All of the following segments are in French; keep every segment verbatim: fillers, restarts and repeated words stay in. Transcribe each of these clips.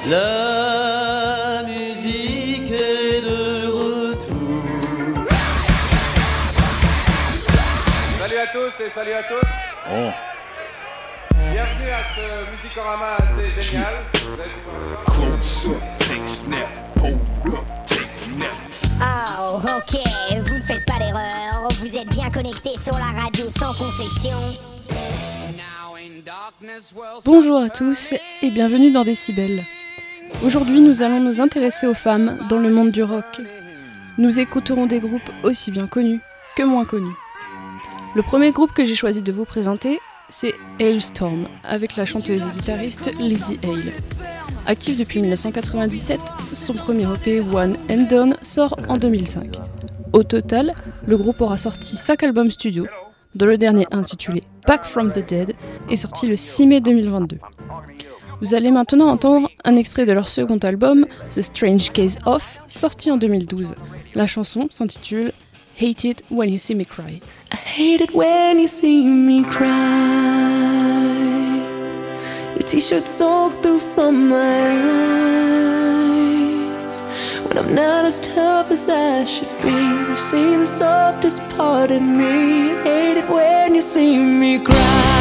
La musique est de retour. Salut à tous et salut à toutes. Oh. Bienvenue à ce Musicorama assez génial. Vous allez pouvoir voir. Close up, take a snap, hold up, take a nap. Oh, ok, vous ne faites pas d'erreur. Vous êtes bien connectés sur la radio sans concession. Bonjour à tous et bienvenue dans Décibel. Aujourd'hui, nous allons nous intéresser aux femmes dans le monde du rock. Nous écouterons des groupes aussi bien connus que moins connus. Le premier groupe que j'ai choisi de vous présenter, c'est Halestorm, avec la chanteuse et guitariste Lizzie Hale. Active depuis dix-neuf cent quatre-vingt-dix-sept, son premier E P One and Done sort en deux mille cinq. Au total, le groupe aura sorti cinq albums studio, dont le dernier intitulé Back from the Dead est sorti le six mai deux mille vingt-deux. Vous allez maintenant entendre un extrait de leur second album, The Strange Case Of, sorti en deux mille douze. La chanson s'intitule Hate It When You See Me Cry. I hate it when you see me cry. Your t-shirt soaked through from my eyes. When I'm not as tough as I should be, you see the softest part in me. I hate it when you see me cry.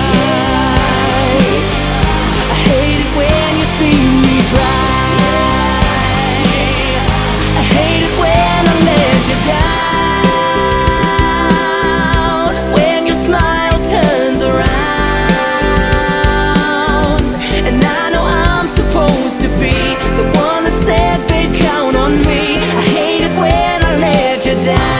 I hate it when you see me cry. I hate it when I let you down, when your smile turns around, and I know I'm supposed to be the one that says, babe, count on me. I hate it when I let you down.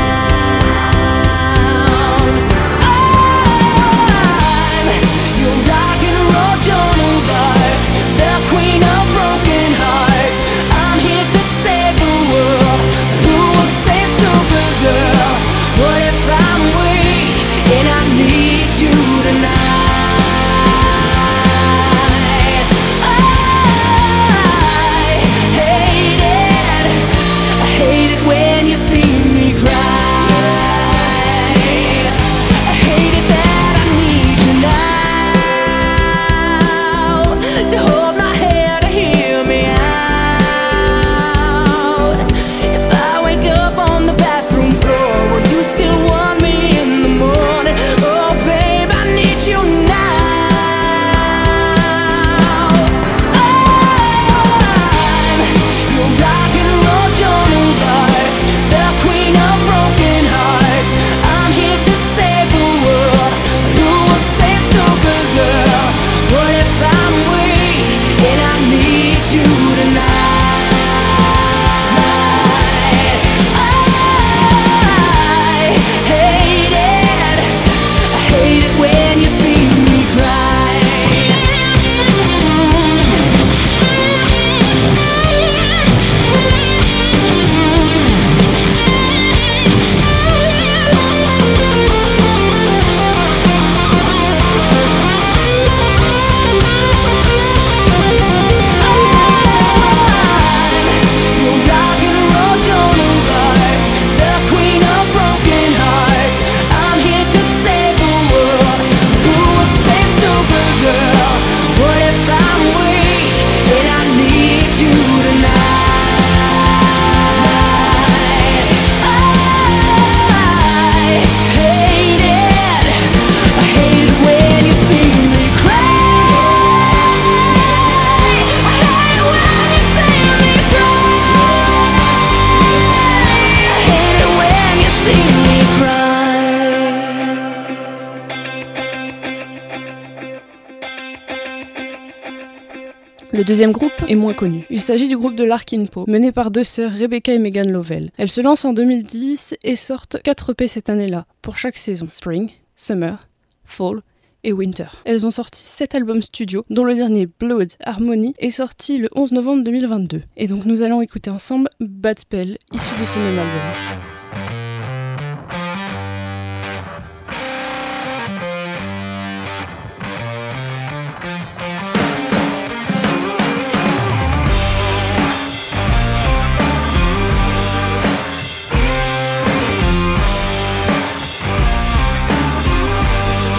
Le deuxième groupe est moins connu. Il s'agit du groupe de Larkin Poe, mené par deux sœurs Rebecca et Megan Lovell. Elles se lancent en deux mille dix et sortent quatre E P cette année-là, pour chaque saison. Spring, Summer, Fall et Winter. Elles ont sorti sept albums studio, dont le dernier Blood Harmony est sorti le onze novembre deux mille vingt-deux. Et donc nous allons écouter ensemble Bad Spell, issu de ce même album.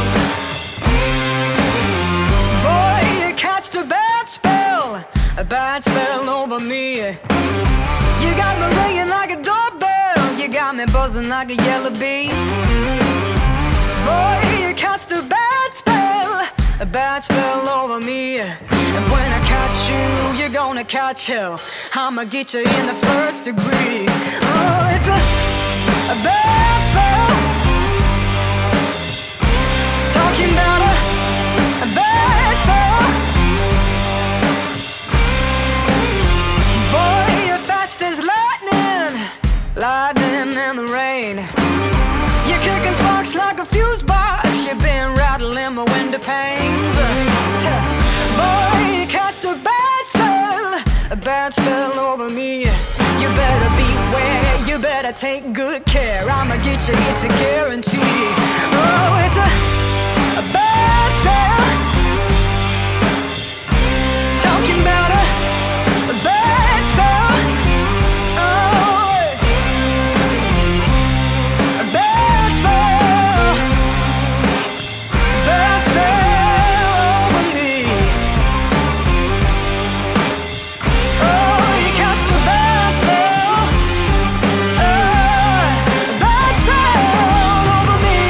Boy, you cast a bad spell. A bad bad spell over me. You got me ringing like a doorbell. You got me buzzing like a yellow bee. Boy, you cast a bad spell, a bad spell over me. And when I catch you, you're gonna catch hell. I'ma get you in the first degree. Oh, it's a, a bad spell. Talking about a, a bad spell. Boy, you're fast as lightning, lightning and the rain. You're kicking sparks like a fuse box. You've been rattling my window panes. Boy, you cast a bad spell, a bad spell over me. You better beware, you better take good care. I'ma get you, it's a guarantee. Oh, it's a, a bad spell. Talking about a, a bad spell. Oh, a bad spell. Bad spell over me. Oh, you cast a bad spell. Oh, a bad spell over me.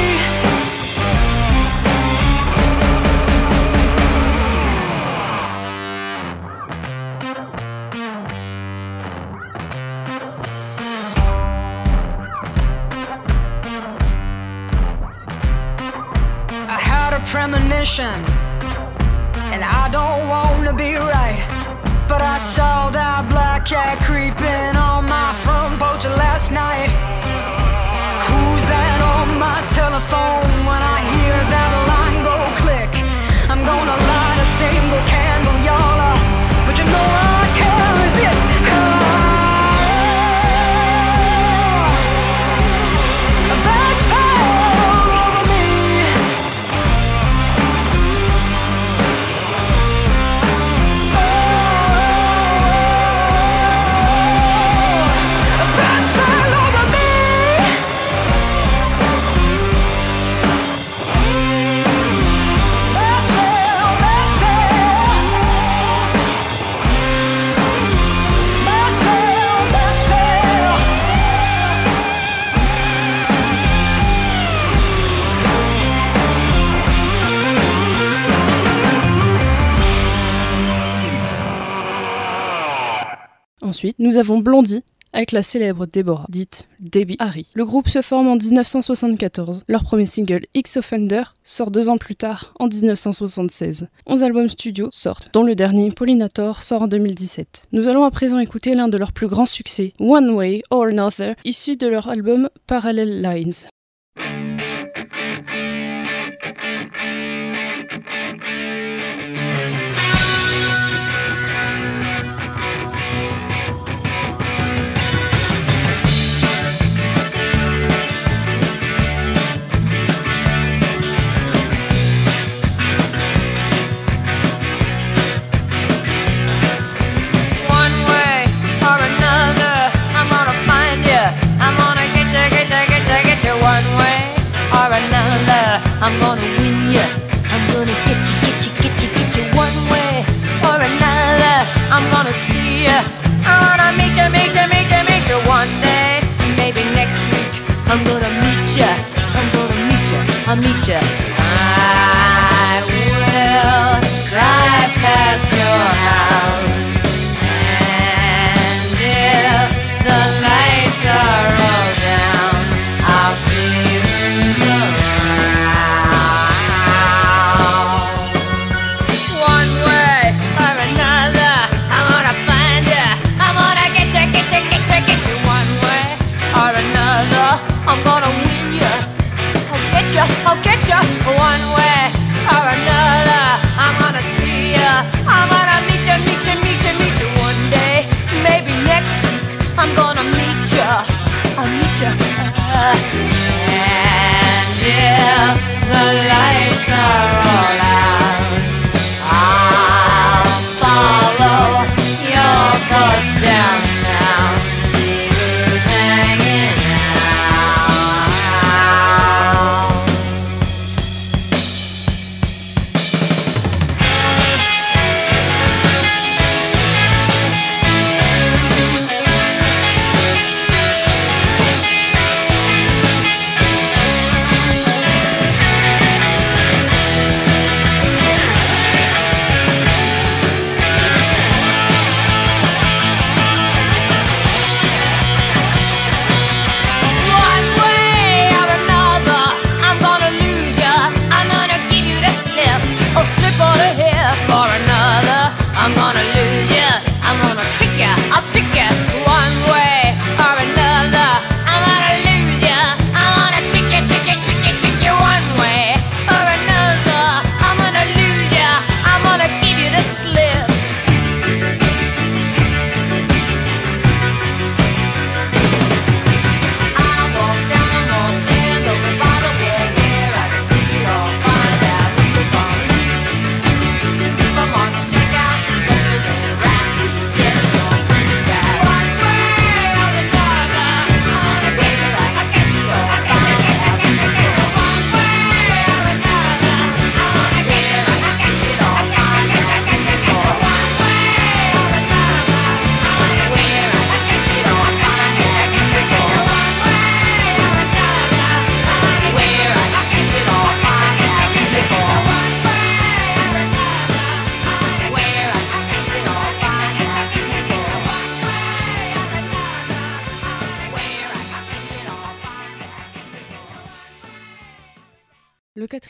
I had a premonition, and I don't wanna be right, but I saw that black cat creeping on my front porch last night. Who's that on my telephone? When I hear that line go click, I'm gonna light a single candle, y'all, uh, but you know I can't resist. Ah, a bad spell over me. A bad spell over me. Bad spell, bad spell. Bad spell, bad spell. Ensuite, nous avons Blondie avec la célèbre Deborah, dite Debbie Harry. Le groupe se forme en dix-neuf cent soixante-quatorze. Leur premier single, X-Offender, sort deux ans plus tard, en dix-neuf cent soixante-seize. onze albums studio sortent, dont le dernier, Pollinator, sort en deux mille dix-sept. Nous allons à présent écouter l'un de leurs plus grands succès, One Way or Another, issu de leur album Parallel Lines. One way or another, I'm gonna find you. I'm gonna get you, get you, get you, get you. One way or another, I'm gonna win you. I'm gonna get you, get you, get you, get you. One way or another, I'm gonna see you. I wanna meet you, meet you, meet you, meet you. One day, maybe next week, I'm gonna meet you. I'm gonna meet you, I'll meet you. I will drive past your house, and if the lights are all down, I'll see who's around. One way or another, I'm gonna find you. I'm gonna get you, get you, get you, get you. One way or another, I'm gonna win you. I'll get you, I'll get you.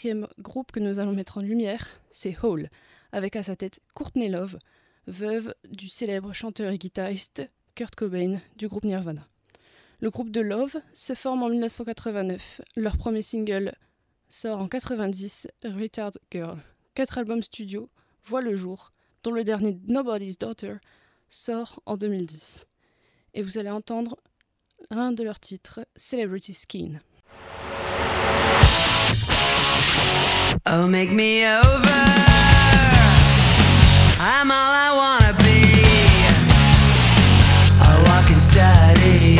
quatrième groupe que nous allons mettre en lumière, c'est Hole, avec à sa tête Courtney Love, veuve du célèbre chanteur et guitariste Kurt Cobain du groupe Nirvana. Le groupe de Love se forme en dix-neuf cent quatre-vingt-neuf. Leur premier single sort en quatre-vingt-dix, Retard Girl. Quatre albums studio voient le jour, dont le dernier Nobody's Daughter sort en deux mille dix. Et vous allez entendre l'un de leurs titres, Celebrity Skin. Oh, make me over. I'm all I wanna be. A walking study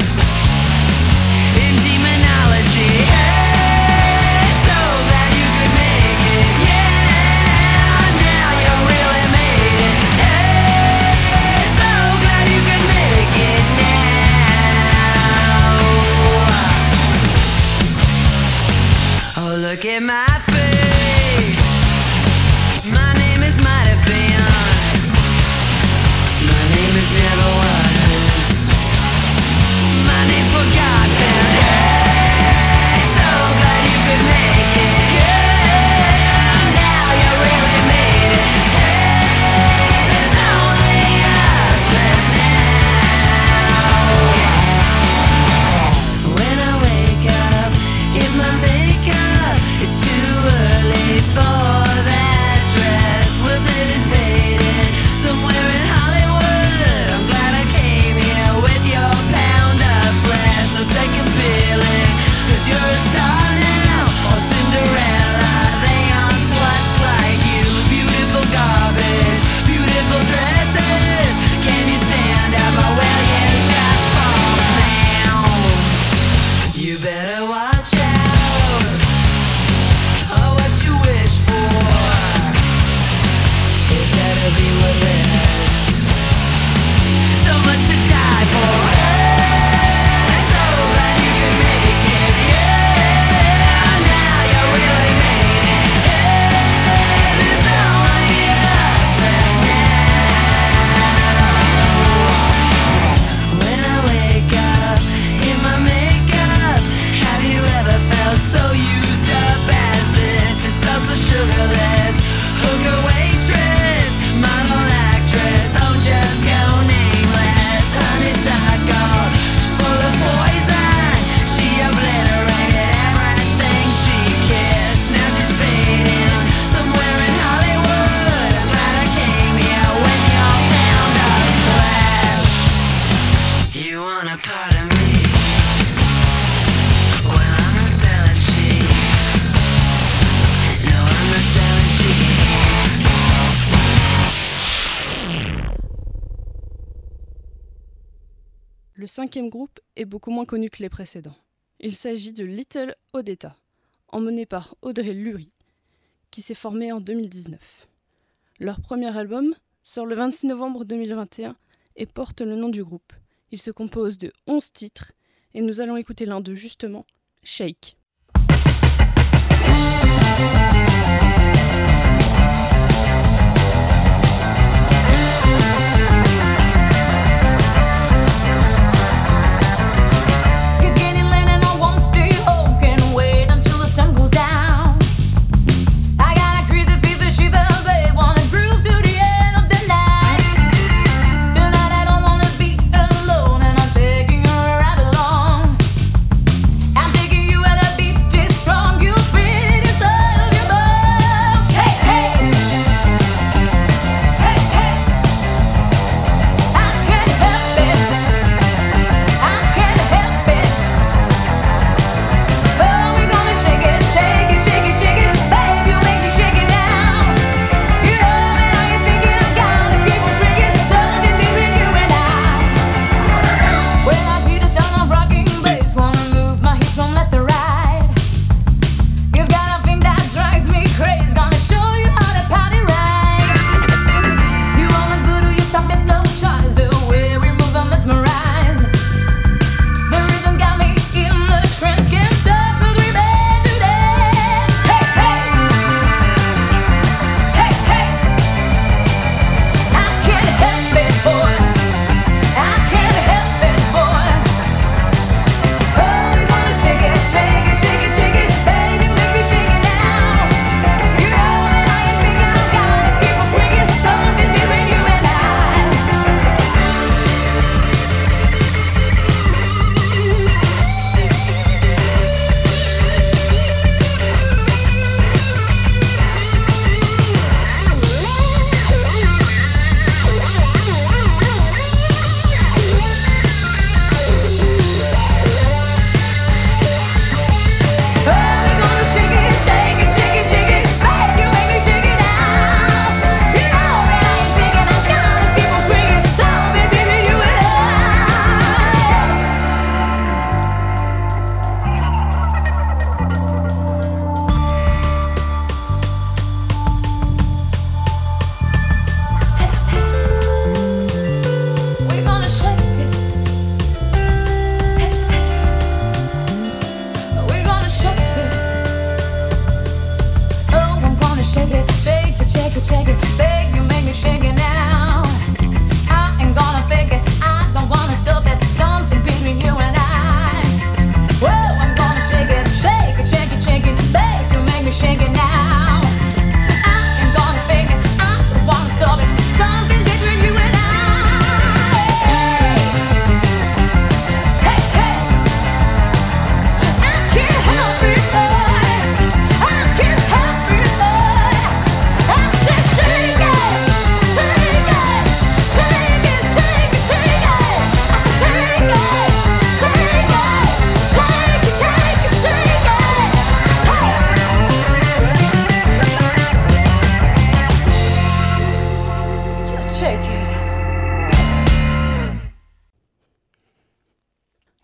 in demonology. Hey, so glad you could make it. Yeah, now you really made it. Hey, so glad you could make it now. Oh, look at my face. My name is might have been. My name is never was. My name forgotten. Hey, so glad you could make it. Yeah, now you really made it. Hey, there's only us left now. When I wake up, in my makeup, it's too early for that dress. Wilted and faded, somewhere in Hollywood. I'm glad I came here with your pound of flesh. No second feeling, cause you're a star now. Or Cinderella, they aren't sluts like you. Beautiful garbage, beautiful dresses. Can you stand up? Oh, well, you just fall down. You better watch out. Oh, what you wish for, it better be worth it. So much to die for. Hey, so glad you could make it. Yeah, now you really made it. Hey, there's only us left now. When I wake up in my makeup, have you ever felt so used up as this? It's also sugarless. Hooker, waitress, model, actress, oh just go nameless. Honeysuckle, she's full of poison. She obliterated everything she kissed. Now she's fading somewhere in Hollywood. I'm glad I came here with your pound of flesh. You want a part of me? Well, I'm not selling cheap. No, I'm not selling cheap. Le cinquième groupe est beaucoup moins connu que les précédents. Il s'agit de Little Odetta, emmené par Audrey Lurie, qui s'est formé en deux mille dix-neuf. Leur premier album sort le vingt-six novembre deux mille vingt et un et porte le nom du groupe. Il se compose de onze titres et nous allons écouter l'un d'eux justement, Shake. It's getting late and I won't stay home. Can't wait until the sun goes down. I got a crazy fever, shiver, babe. Wanna groove to the end of the night. Tonight I don't wanna be alone, and I'm taking her right along. I'm taking you at a beat is strong. You feel it inside of your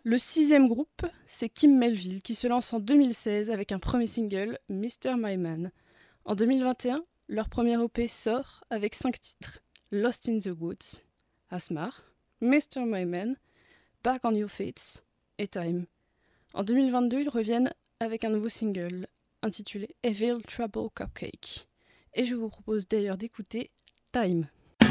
Le sixième groupe, c'est Kim Melville qui se lance en deux mille seize avec un premier single, mister My Man. En deux mille vingt et un, leur premier E P sort avec cinq titres. Lost in the Woods, Asmar, mister My Man, Back on Your Feet et Time. En deux mille vingt-deux, ils reviennent avec un nouveau single intitulé Evil Trouble Cupcake. Et je vous propose d'ailleurs d'écouter Time.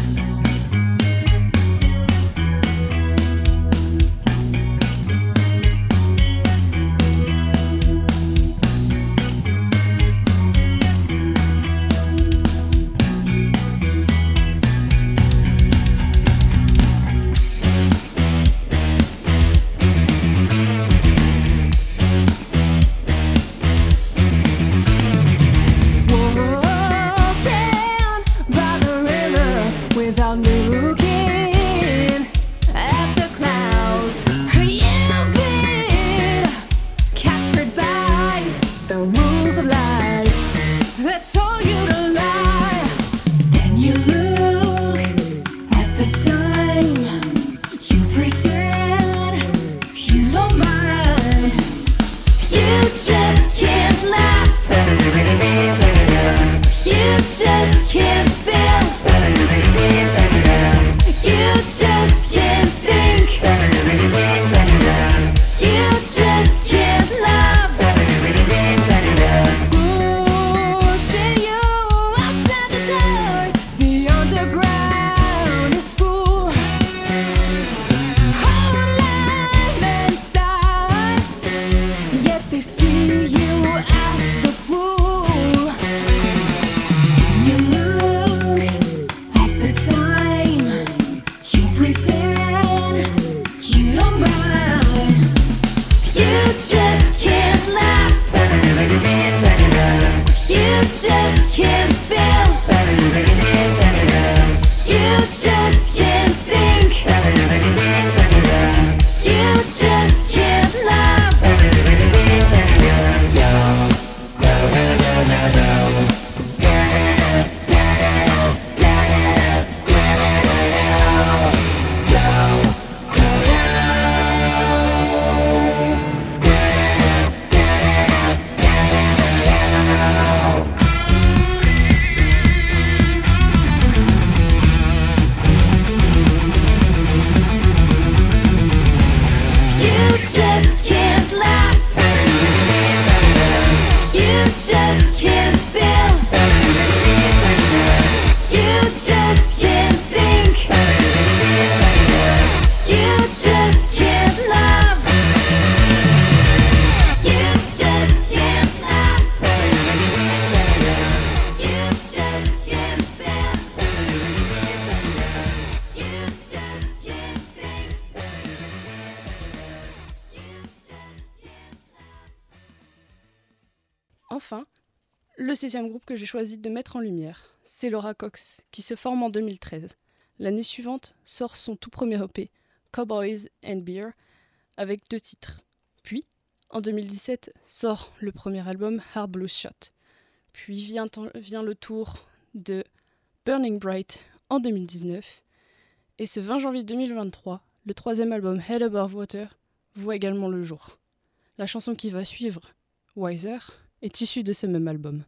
Enfin, le septième groupe que j'ai choisi de mettre en lumière, c'est Laura Cox, qui se forme en deux mille treize. L'année suivante sort son tout premier E P, Cowboys and Beer, avec deux titres. Puis, en deux mille dix-sept, sort le premier album Hard Blues Shot. Puis vient, vient le tour de Burning Bright en deux mille dix-neuf. Et ce vingt janvier deux mille vingt-trois, le troisième album Head Above Water voit également le jour. La chanson qui va suivre, Wiser, est issue de ce même album.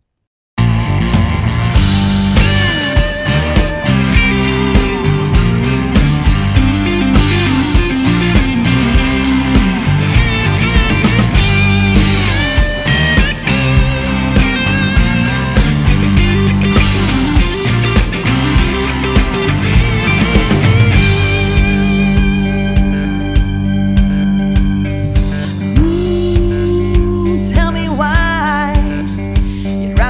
Tell me why you'd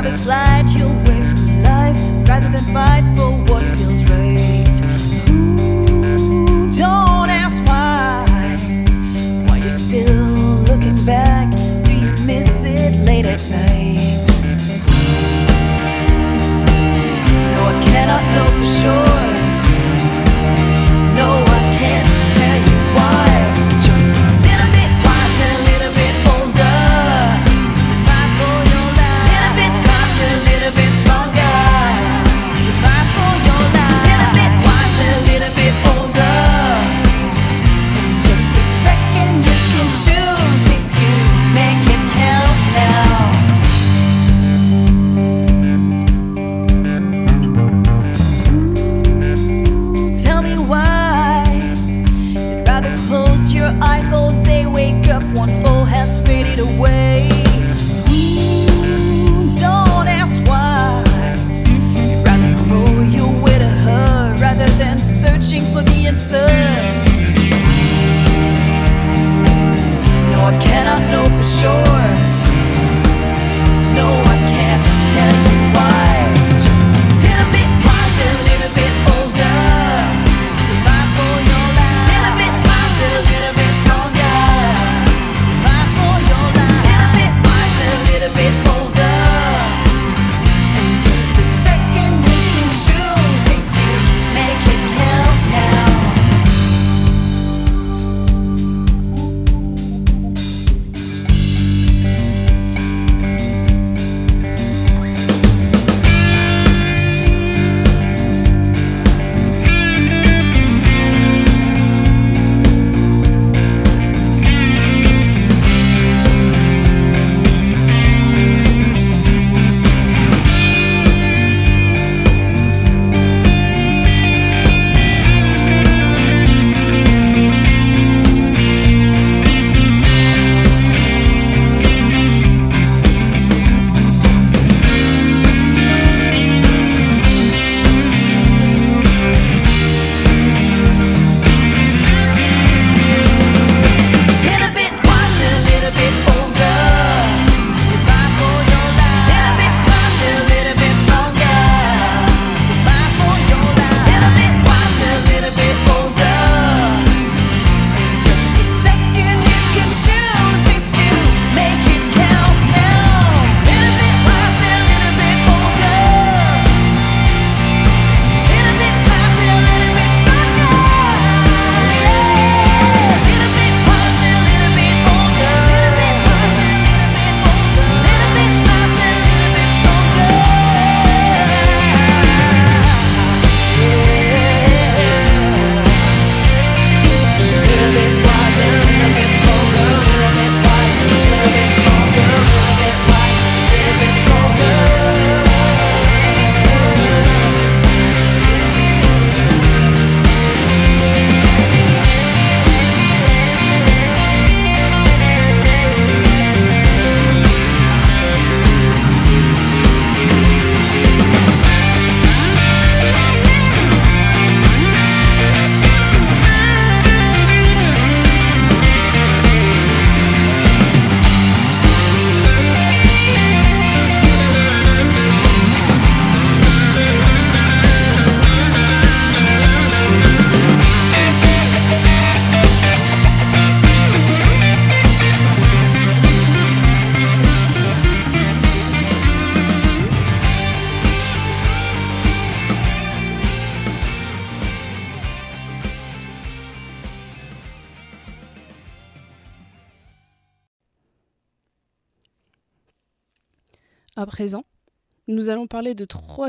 À présent, nous allons parler de trois...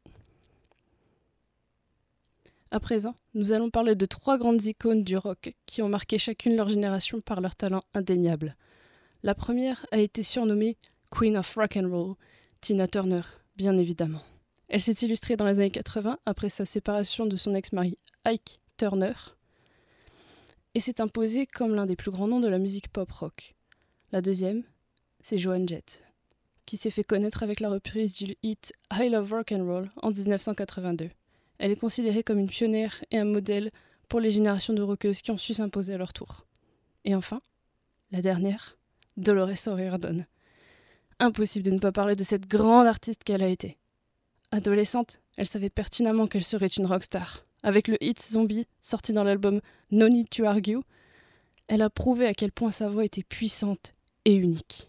À présent, nous allons parler de trois grandes icônes du rock qui ont marqué chacune leur génération par leur talent indéniable. La première a été surnommée Queen of Rock and Roll, Tina Turner, bien évidemment. Elle s'est illustrée dans les années quatre-vingts après sa séparation de son ex-mari Ike Turner et s'est imposée comme l'un des plus grands noms de la musique pop-rock. La deuxième, c'est Joan Jett, qui s'est fait connaître avec la reprise du hit I Love Rock and Roll en dix-neuf cent quatre-vingt-deux. Elle est considérée comme une pionnière et un modèle pour les générations de rockeuses qui ont su s'imposer à leur tour. Et enfin, la dernière, Dolores O'Riordan. Impossible de ne pas parler de cette grande artiste qu'elle a été. Adolescente, elle savait pertinemment qu'elle serait une rockstar. Avec le hit Zombie, sorti dans l'album No Need to Argue, elle a prouvé à quel point sa voix était puissante et unique.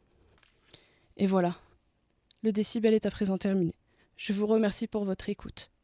Et voilà, le décibel est à présent terminé. Je vous remercie pour votre écoute.